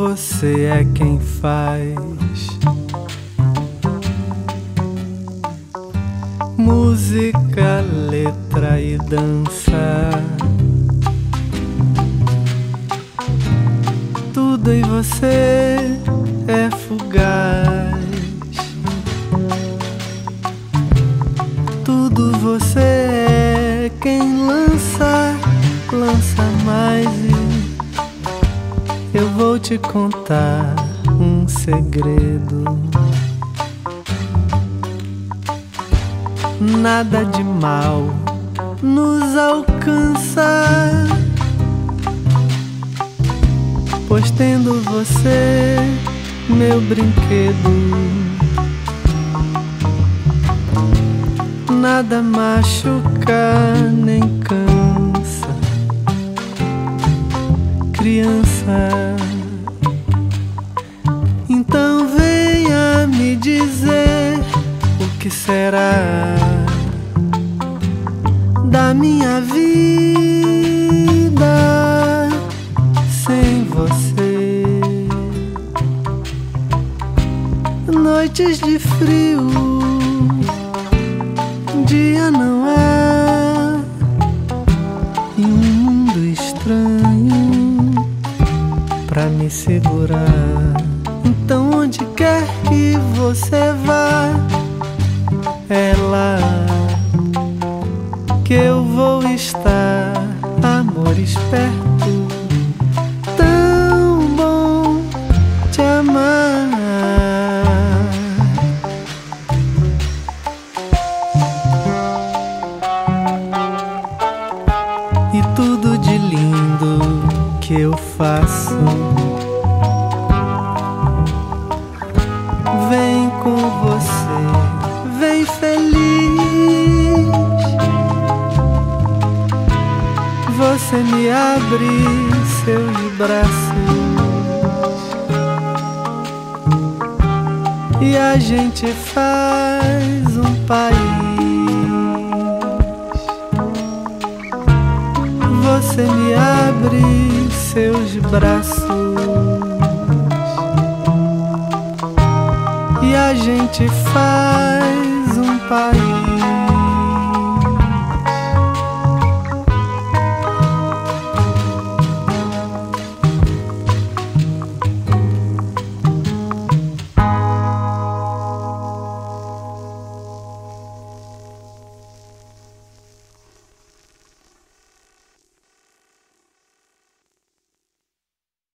você é quem faz música, letra e dança. Tudo em você é fugaz. Tudo você é quem lança mais. E eu vou te contar um segredo. Nada de mal nos alcança, pois tendo você, meu brinquedo, nada machuca nem cansa. Criança, então venha me dizer o que será da minha vida sem você. Noites de frio, dia não há, e um mundo estranho pra me segurar. Então onde quer que você vá, é lá que eu vou estar, amores perto. Tão bom te amar. E tudo de lindo que eu faço vem com você, vem feliz. Você me abre seus braços e a gente faz um país. Você me abre seus braços e a gente faz um país.